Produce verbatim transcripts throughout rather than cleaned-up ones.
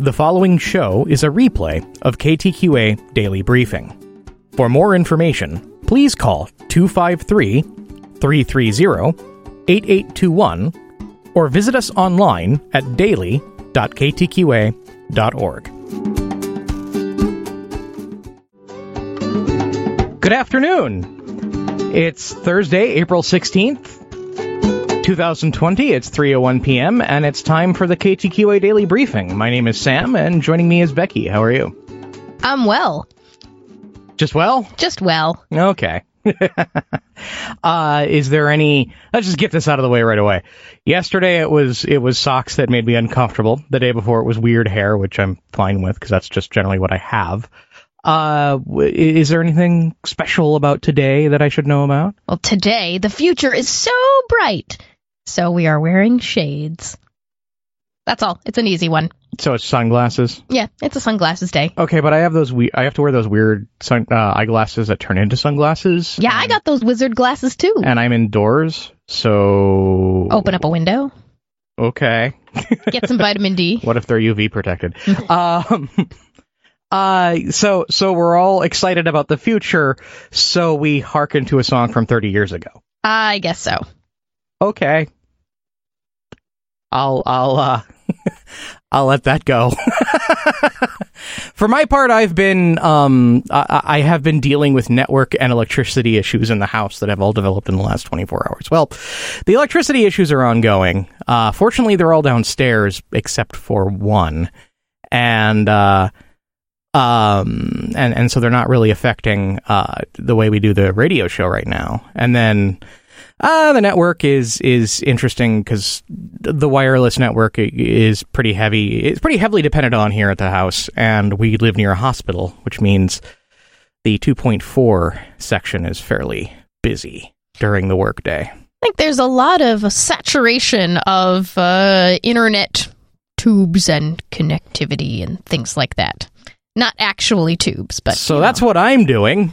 The following show is a replay of K T Q A Daily Briefing. For more information, please call two five three, three three zero, eight eight two one or visit us online at daily dot k t q a dot org. Good afternoon. It's Thursday, April sixteenth, twenty twenty. It's three oh one p.m., and it's time for the K T Q A Daily Briefing. My name is Sam, and joining me is Becky. How are you? I'm well. Just well? Just well. Okay. uh, is there any... Let's just get this out of the way right away. Yesterday, it was it was socks that made me uncomfortable. The day before, it was weird hair, which I'm fine with, because that's just generally what I have. Uh, is there anything special about today that I should know about? Well, today, the future is so bright, so we are wearing shades. That's all. It's an easy one. So it's sunglasses? Yeah, it's a sunglasses day. Okay, but I have those. We- I have to wear those weird sun- uh, eyeglasses that turn into sunglasses. Yeah, I got those wizard glasses, too. And I'm indoors, so... Open up a window. Okay. Get some vitamin D. What if they're U V protected? um... Uh, so, so we're all excited about the future, so we hearken to a song from thirty years ago. I guess so. Okay. I'll, I'll, uh, I'll let that go. For my part, I've been, um, I, I have been dealing with network and electricity issues in the house that have all developed in the last twenty-four hours. Well, the electricity issues are ongoing. Uh, fortunately, they're all downstairs, except for one. And, uh, Um, and, and so they're not really affecting, uh, the way we do the radio show right now. And then, uh, the network is, is interesting because the wireless network is pretty heavy. It's pretty heavily dependent on here at the house. And we live near a hospital, which means the two point four section is fairly busy during the workday. I think there's a lot of saturation of, uh, internet tubes and connectivity and things like that. Not actually tubes, but... So that's know. What I'm doing.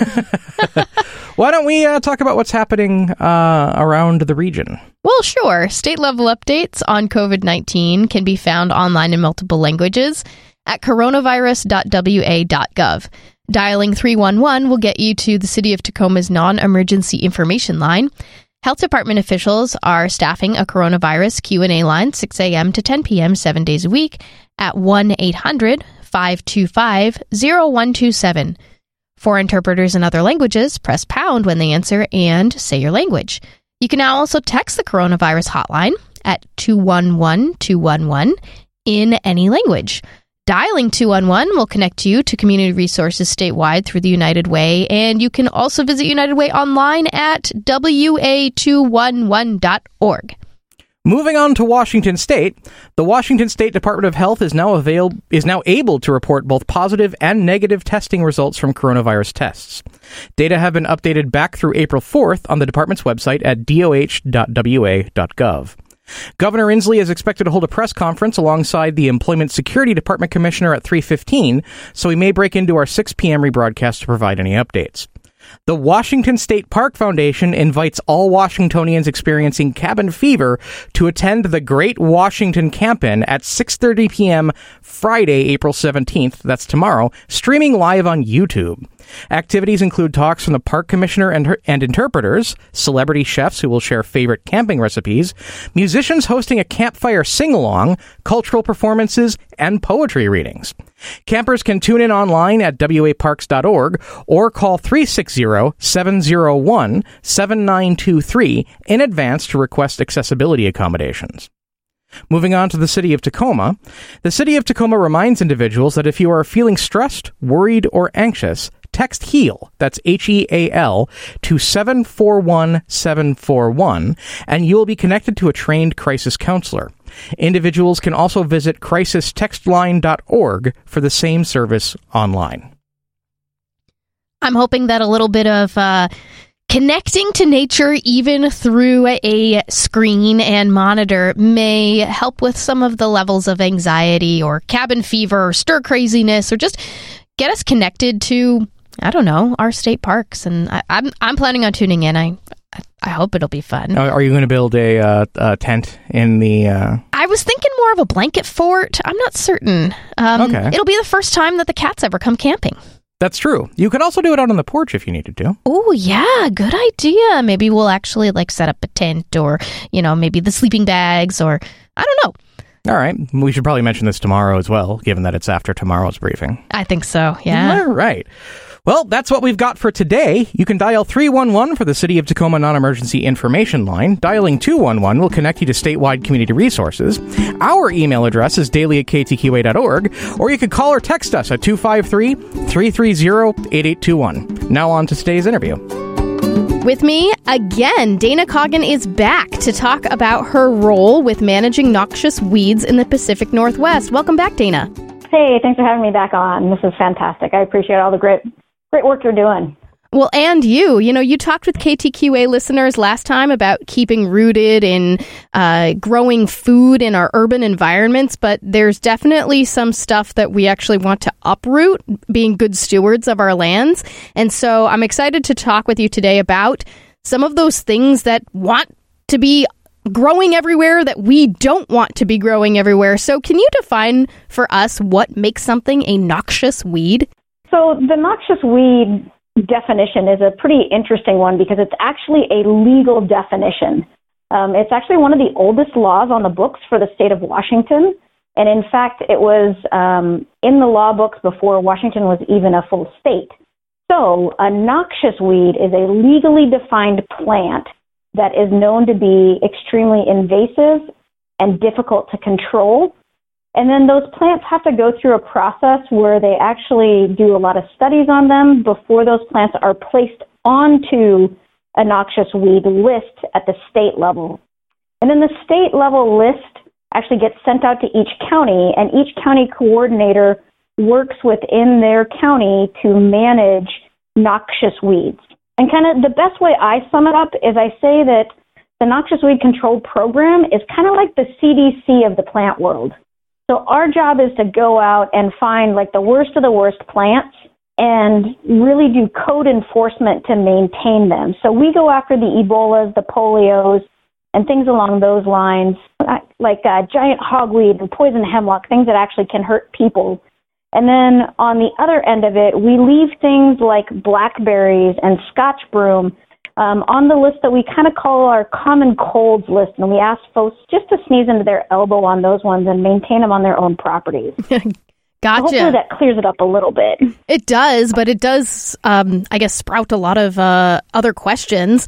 Why don't we uh, talk about what's happening uh, around the region? Well, sure. State-level updates on covid nineteen can be found online in multiple languages at coronavirus dot w a dot gov. Dialing three one one will get you to the City of Tacoma's non-emergency information line. Health department officials are staffing a coronavirus Q and A line six a.m. to ten p.m. seven days a week at one eight hundred five two five zero one two seven. For interpreters in other languages, press pound when they answer and say your language. You can now also text the coronavirus hotline at two one one two one one in any language. Dialing two one one will connect you to community resources statewide through the United Way, and you can also visit United Way online at w a two one one dot org. Moving on to Washington State, the Washington State Department of Health is now avail- is now able to report both positive and negative testing results from coronavirus tests. Data have been updated back through April fourth on the department's website at d o h dot w a dot gov. Governor Inslee is expected to hold a press conference alongside the Employment Security Department Commissioner at three fifteen, so we may break into our six p.m. rebroadcast to provide any updates. The Washington State Park Foundation invites all Washingtonians experiencing cabin fever to attend the Great Washington Camp-In at six thirty p.m. Friday, April seventeenth, that's tomorrow, streaming live on YouTube. Activities include talks from the park commissioner and, her- and interpreters, celebrity chefs who will share favorite camping recipes, musicians hosting a campfire sing-along, cultural performances, and poetry readings. Campers can tune in online at w a parks dot org or call three six zero, seven zero one, seven nine two three in advance to request accessibility accommodations. Moving on to the City of Tacoma, the City of Tacoma reminds individuals that if you are feeling stressed, worried, or anxious, text HEAL, that's H E A L, to seven four one seven four one, and you will be connected to a trained crisis counselor. Individuals can also visit crisis text line dot org for the same service online. I'm hoping that a little bit of uh, connecting to nature, even through a screen and monitor, may help with some of the levels of anxiety or cabin fever or stir craziness, or just get us connected to, I don't know, our state parks. And I, I'm I'm planning on tuning in. I I hope it'll be fun. Are you going to build a, uh, a tent in the... Uh... I was thinking more of a blanket fort. I'm not certain. Um, okay. It'll be the first time that the cats ever come camping. That's true. You could also do it out on the porch if you needed to. Oh, yeah. Good idea. Maybe we'll actually like set up a tent or, you know, maybe the sleeping bags or I don't know. All right. We should probably mention this tomorrow as well, given that it's after tomorrow's briefing. I think so. Yeah. All right. Well, that's what we've got for today. You can dial three one one for the City of Tacoma Non-Emergency Information Line. Dialing two one one will connect you to statewide community resources. Our email address is daily at k t q a dot org, or you could call or text us at two five three, three three zero, eight eight two one. Now on to today's interview. With me, again, Dana Coggin is back to talk about her role with managing noxious weeds in the Pacific Northwest. Welcome back, Dana. Hey, thanks for having me back on. This is fantastic. I appreciate all the great Great work you're doing. Well, and you, you know, you talked with K T Q A listeners last time about keeping rooted in uh, growing food in our urban environments, but there's definitely some stuff that we actually want to uproot, being good stewards of our lands. And so I'm excited to talk with you today about some of those things that want to be growing everywhere that we don't want to be growing everywhere. So can you define for us what makes something a noxious weed? So the noxious weed definition is a pretty interesting one because it's actually a legal definition. Um, it's actually one of the oldest laws on the books for the state of Washington. And in fact, it was um, in the law books before Washington was even a full state. So a noxious weed is a legally defined plant that is known to be extremely invasive and difficult to control. And then those plants have to go through a process where they actually do a lot of studies on them before those plants are placed onto a noxious weed list at the state level. And then the state level list actually gets sent out to each county, and each county coordinator works within their county to manage noxious weeds. And kind of the best way I sum it up is I say that the Noxious Weed Control Program is kind of like the C D C of the plant world. So our job is to go out and find like the worst of the worst plants and really do code enforcement to maintain them. So we go after the Ebolas, the polios, and things along those lines, like uh, giant hogweed and poison hemlock, things that actually can hurt people. And then on the other end of it, we leave things like blackberries and Scotch broom Um, on the list that we kind of call our common colds list, and we ask folks just to sneeze into their elbow on those ones and maintain them on their own properties. Gotcha. So hopefully that clears it up a little bit. It does, but it does, um, I guess, sprout a lot of uh, other questions.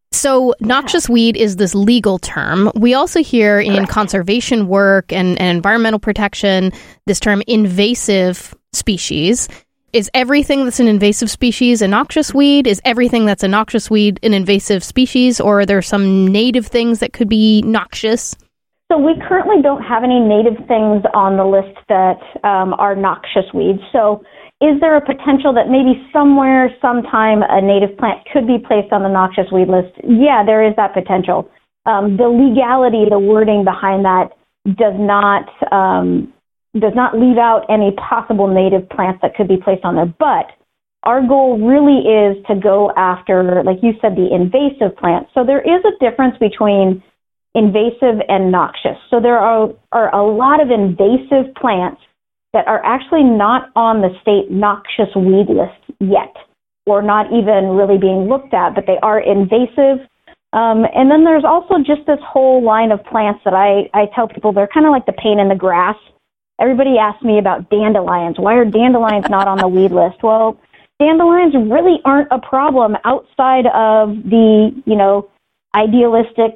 So noxious weed is this legal term. We also hear in Correct. conservation work and, and environmental protection this term invasive species. Is everything that's an invasive species a noxious weed? Is everything that's a noxious weed an invasive species? Or are there some native things that could be noxious? So we currently don't have any native things on the list that um, are noxious weeds. So is there a potential that maybe somewhere, sometime, a native plant could be placed on the noxious weed list? Yeah, there is that potential. Um, the legality, the wording behind that does not... Um, does not leave out any possible native plants that could be placed on there. But our goal really is to go after, like you said, the invasive plants. So there is a difference between invasive and noxious. So there are, are a lot of invasive plants that are actually not on the state noxious weed list yet, or not even really being looked at, but they are invasive. Um, and then there's also just this whole line of plants that I, I tell people they're kind of like the pain in the grass. Everybody asks me about dandelions. Why are dandelions not on the weed list? Well, dandelions really aren't a problem outside of the, you know, idealistic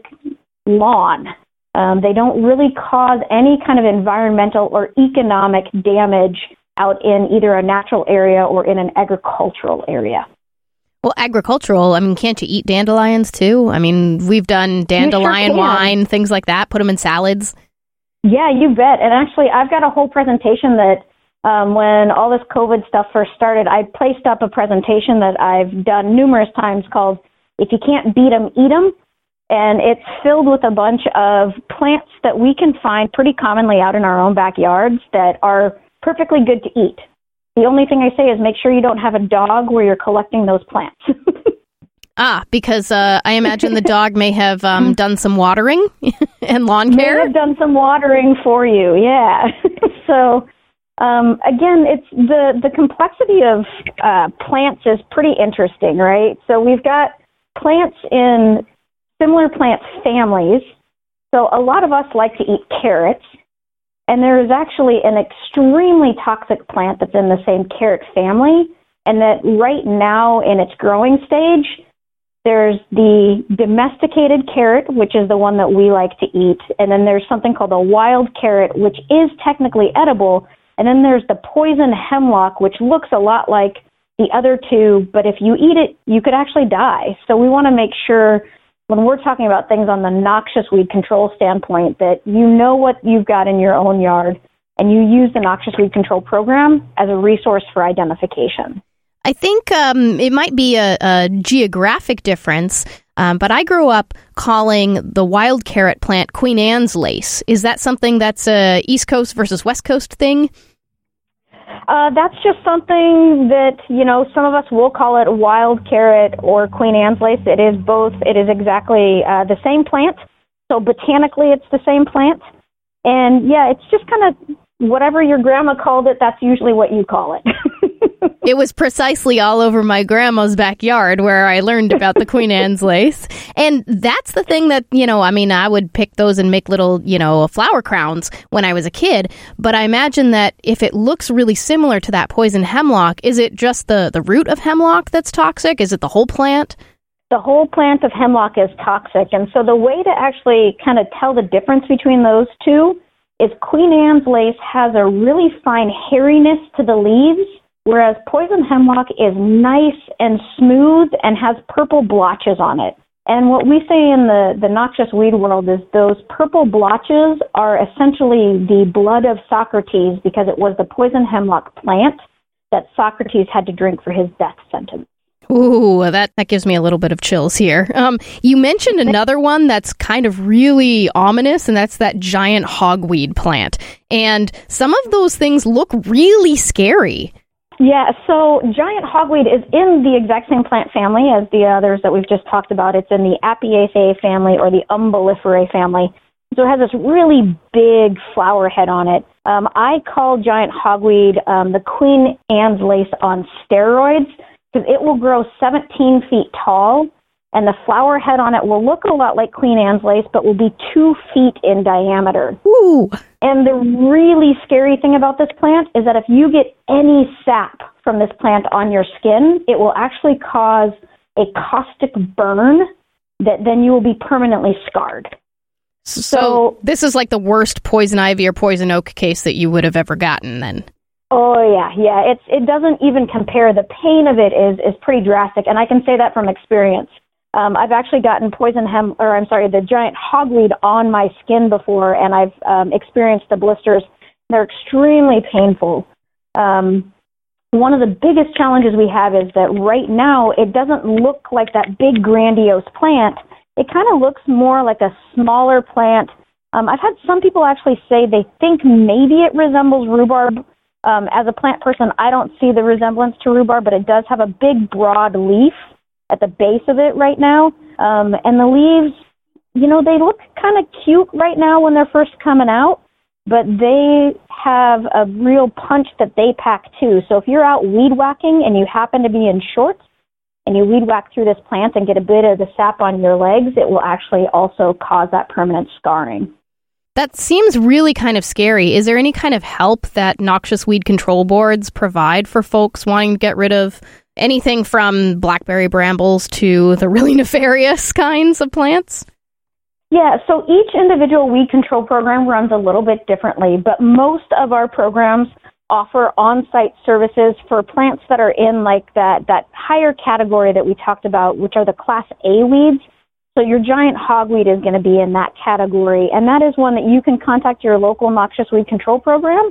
lawn. Um, they don't really cause any kind of environmental or economic damage out in either a natural area or in an agricultural area. Well, agricultural, I mean, can't you eat dandelions too? I mean, we've done dandelion sure wine, things like that, put them in salads. Yeah, you bet. And actually, I've got a whole presentation that um, when all this COVID stuff first started, I placed up a presentation that I've done numerous times called If You Can't Beat 'em, Eat 'em. And it's filled with a bunch of plants that we can find pretty commonly out in our own backyards that are perfectly good to eat. The only thing I say is make sure you don't have a dog where you're collecting those plants. Ah, because uh, I imagine the dog may have um, done some watering and lawn care. May have done some watering for you, yeah. so, um, again, it's the, the complexity of uh, plants is pretty interesting, right? So we've got plants in similar plant families. So a lot of us like to eat carrots, and there is actually an extremely toxic plant that's in the same carrot family, and that right now in its growing stage, there's the domesticated carrot, which is the one that we like to eat, and then there's something called a wild carrot, which is technically edible, and then there's the poison hemlock, which looks a lot like the other two, but if you eat it, you could actually die. So we want to make sure when we're talking about things on the noxious weed control standpoint that you know what you've got in your own yard, and you use the Noxious Weed Control Program as a resource for identification. I think um, it might be a, a geographic difference, um, but I grew up calling the wild carrot plant Queen Anne's lace. Is that something that's a East Coast versus West Coast thing? Uh, that's just something that, you know, some of us will call it wild carrot or Queen Anne's lace. It is both. It is exactly uh, the same plant. So botanically, it's the same plant. And, yeah, it's just kind of whatever your grandma called it, that's usually what you call it. It was precisely all over my grandma's backyard where I learned about the Queen Anne's lace. And that's the thing that, you know, I mean, I would pick those and make little, you know, flower crowns when I was a kid. But I imagine that if it looks really similar to that poison hemlock, is it just the, the root of hemlock that's toxic? Is it the whole plant? The whole plant of hemlock is toxic. And so the way to actually kind of tell the difference between those two is Queen Anne's lace has a really fine hairiness to the leaves, whereas poison hemlock is nice and smooth and has purple blotches on it. And what we say in the, the noxious weed world is those purple blotches are essentially the blood of Socrates, because it was the poison hemlock plant that Socrates had to drink for his death sentence. Ooh, that, that gives me a little bit of chills here. Um, you mentioned another one that's kind of really ominous, and that's that giant hogweed plant. And some of those things look really scary. Yeah, so giant hogweed is in the exact same plant family as the others that we've just talked about. It's in the Apiaceae family or the Umbelliferae family. So it has this really big flower head on it. Um, I call giant hogweed um, the Queen Anne's lace on steroids, because it will grow seventeen feet tall, and the flower head on it will look a lot like Queen Anne's lace, but will be two feet in diameter. Ooh. And the really scary thing about this plant is that if you get any sap from this plant on your skin, it will actually cause a caustic burn that then you will be permanently scarred. So, so this is like the worst poison ivy or poison oak case that you would have ever gotten then. Oh, yeah, yeah. It's it doesn't even compare. The pain of it is is pretty drastic, and I can say that from experience. Um, I've actually gotten poison hem, or I'm sorry, the giant hogweed on my skin before, and I've um, experienced the blisters. They're extremely painful. Um, one of the biggest challenges we have is that right now it doesn't look like that big grandiose plant. It kind of looks more like a smaller plant. Um, I've had some people actually say they think maybe it resembles rhubarb. Um, as a plant person, I don't see the resemblance to rhubarb, but it does have a big, broad leaf at the base of it right now. Um, and the leaves, you know, they look kind of cute right now when they're first coming out, but they have a real punch that they pack too. So if you're out weed whacking and you happen to be in shorts and you weed whack through this plant and get a bit of the sap on your legs, it will actually also cause that permanent scarring. That seems really kind of scary. Is there any kind of help that noxious weed control boards provide for folks wanting to get rid of anything from blackberry brambles to the really nefarious kinds of plants? Yeah, so each individual weed control program runs a little bit differently, but most of our programs offer on-site services for plants that are in like that, that higher category that we talked about, which are the Class A weeds. So your giant hogweed is going to be in that category, and that is one that you can contact your local noxious weed control program,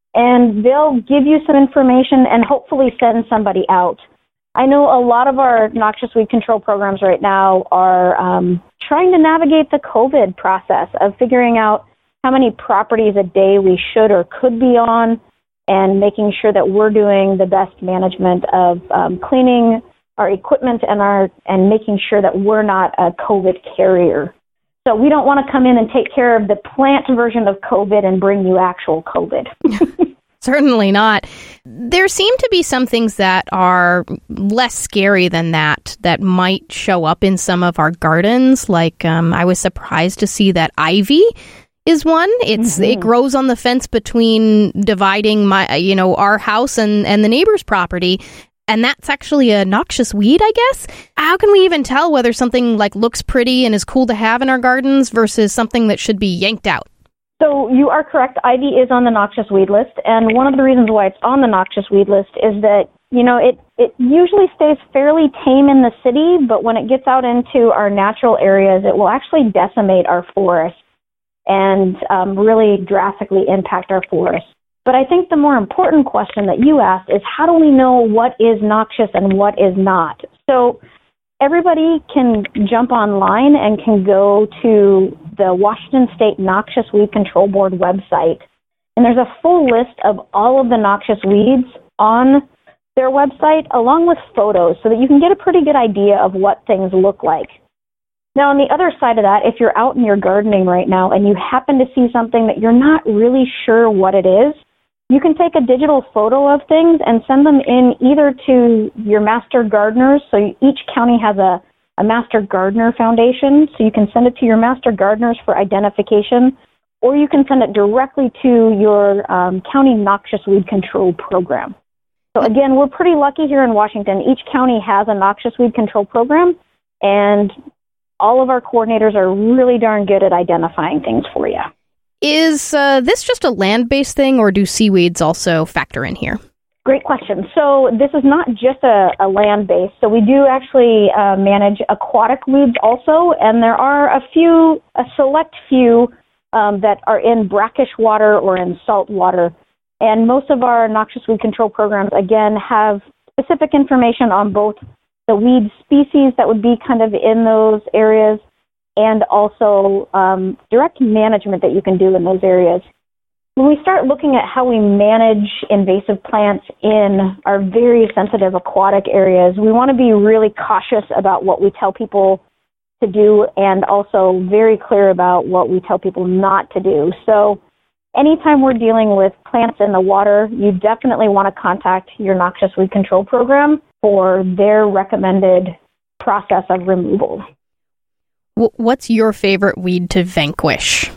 and they'll give you some information and hopefully send somebody out. I know a lot of our noxious weed control programs right now are um, trying to navigate the COVID process of figuring out how many properties a day we should or could be on, and making sure that we're doing the best management of um, cleaning our equipment and our and making sure that we're not a COVID carrier. So we don't want to come in and take care of the plant version of COVID and bring you actual COVID. Certainly not. There seem to be some things that are less scary than that, that might show up in some of our gardens. Like um, I was surprised to see that ivy is one. It's mm-hmm. It grows on the fence between dividing my, you know, our house and, and the neighbor's property. And that's actually a noxious weed, I guess. How can we even tell whether something like looks pretty and is cool to have in our gardens versus something that should be yanked out? So you are correct. Ivy is on the noxious weed list, and one of the reasons why it's on the noxious weed list is that, you know, it, it usually stays fairly tame in the city, but when it gets out into our natural areas, it will actually decimate our forests and um, really drastically impact our forests. But I think the more important question that you asked is, how do we know what is noxious and what is not? So everybody can jump online and can go to the Washington State Noxious Weed Control Board website. And there's a full list of all of the noxious weeds on their website, along with photos, so that you can get a pretty good idea of what things look like. Now, on the other side of that, if you're out in your gardening right now and you happen to see something that you're not really sure what it is, you can take a digital photo of things and send them in either to your master gardeners. So each county has a, a master gardener foundation, so you can send it to your master gardeners for identification, or you can send it directly to your um, county noxious weed control program. So again, we're pretty lucky here in Washington. Each county has a noxious weed control program, and all of our coordinators are really darn good at identifying things for you. Is uh, this just a land-based thing, or do seaweeds also factor in here? Great question. So this is not just a, a land-based. So we do actually uh, manage aquatic weeds also, and there are a few, a select few um, that are in brackish water or in salt water. And most of our noxious weed control programs, again, have specific information on both the weed species that would be kind of in those areas and also um, direct management that you can do in those areas. When we start looking at how we manage invasive plants in our very sensitive aquatic areas, we want to be really cautious about what we tell people to do and also very clear about what we tell people not to do. So anytime we're dealing with plants in the water, you definitely want to contact your noxious weed control program for their recommended process of removal. What's your favorite weed to vanquish?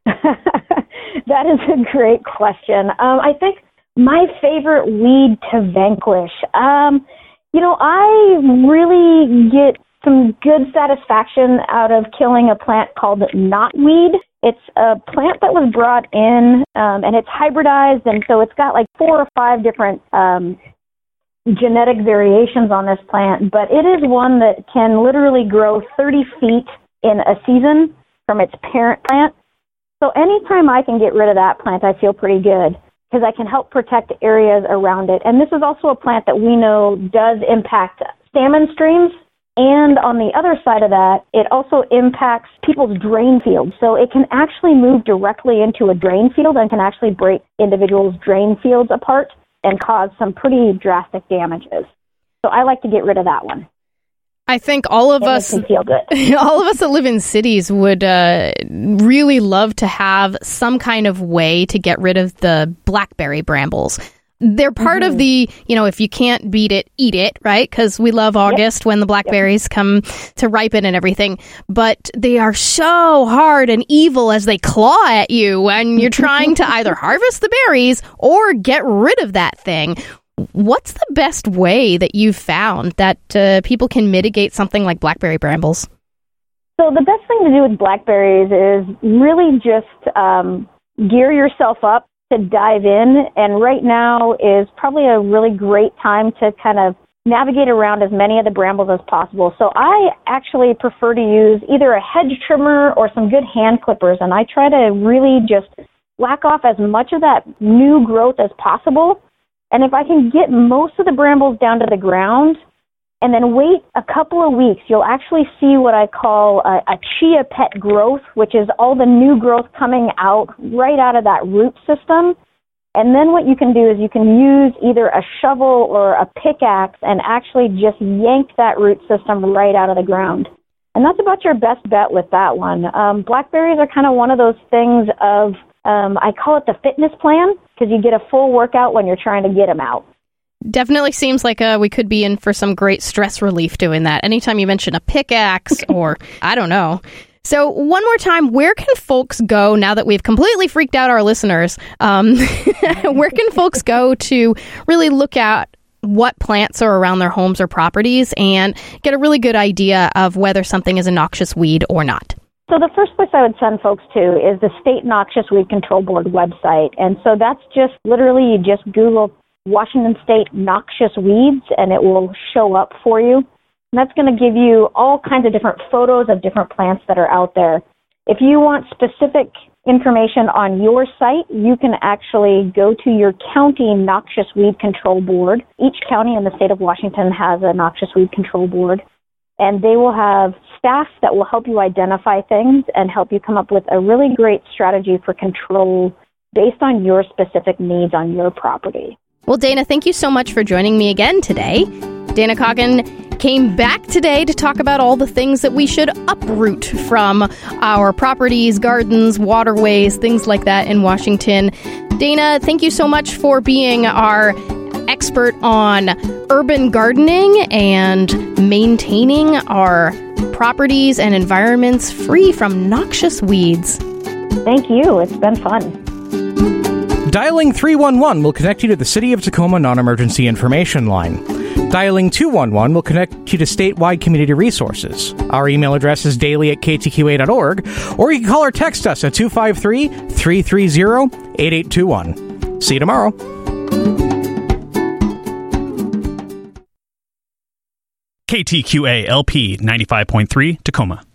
That is a great question. Um, I think my favorite weed to vanquish, um, you know, I really get some good satisfaction out of killing a plant called knotweed. It's a plant that was brought in, um, and it's hybridized, and so it's got like four or five different um, genetic variations on this plant, but it is one that can literally grow thirty feet in a season from its parent plant. So anytime I can get rid of that plant, I feel pretty good because I can help protect areas around it. And this is also a plant that we know does impact salmon streams. And on the other side of that, it also impacts people's drain fields. So it can actually move directly into a drain field and can actually break individuals' drain fields apart and cause some pretty drastic damages. So I like to get rid of that one. I think all of it us, makes me feel good. all of us that live in cities would uh, really love to have some kind of way to get rid of the blackberry brambles. They're part mm-hmm. of the, you know, if you can't beat it, eat it, right? Because we love August yep. when the blackberries yep. come to ripen and everything. But they are so hard and evil as they claw at you when you're trying to either harvest the berries or get rid of that thing. What's the best way that you've found that uh, people can mitigate something like blackberry brambles? So the best thing to do with blackberries is really just um, gear yourself up to dive in. And right now is probably a really great time to kind of navigate around as many of the brambles as possible. So I actually prefer to use either a hedge trimmer or some good hand clippers. And I try to really just whack off as much of that new growth as possible. And if I can get most of the brambles down to the ground and then wait a couple of weeks, you'll actually see what I call a, a chia pet growth, which is all the new growth coming out right out of that root system. And then what you can do is you can use either a shovel or a pickaxe and actually just yank that root system right out of the ground. And that's about your best bet with that one. Um, blackberries are kind of one of those things of, um, I call it the fitness plan, because you get a full workout when you're trying to get them out. Definitely seems like uh, we could be in for some great stress relief doing that. Anytime you mention a pickaxe or, I don't know. So one more time, where can folks go now that we've completely freaked out our listeners? Um, where can folks go to really look at what plants are around their homes or properties and get a really good idea of whether something is a noxious weed or not? So the first place I would send folks to is the State Noxious Weed Control Board website. And so that's just literally you just Google Washington State noxious weeds and it will show up for you. And that's going to give you all kinds of different photos of different plants that are out there. If you want specific information on your site, you can actually go to your county noxious weed control board. Each county in the state of Washington has a noxious weed control board, and they will have staff that will help you identify things and help you come up with a really great strategy for control based on your specific needs on your property. Well, Dana, thank you so much for joining me again today. Dana Coggin came back today to talk about all the things that we should uproot from our properties, gardens, waterways, things like that in Washington. Dana, thank you so much for being our expert on urban gardening and maintaining our properties and environments free from noxious weeds. Thank you. It's been fun. Dialing three one one will connect you to the City of Tacoma Non-Emergency Information Line. Dialing two one one will connect you to statewide community resources. Our email address is daily at k t q a dot org, or you can call or text us at two five three, three three zero, eight eight two one. See you tomorrow. K T Q A L P ninety-five point three Tacoma.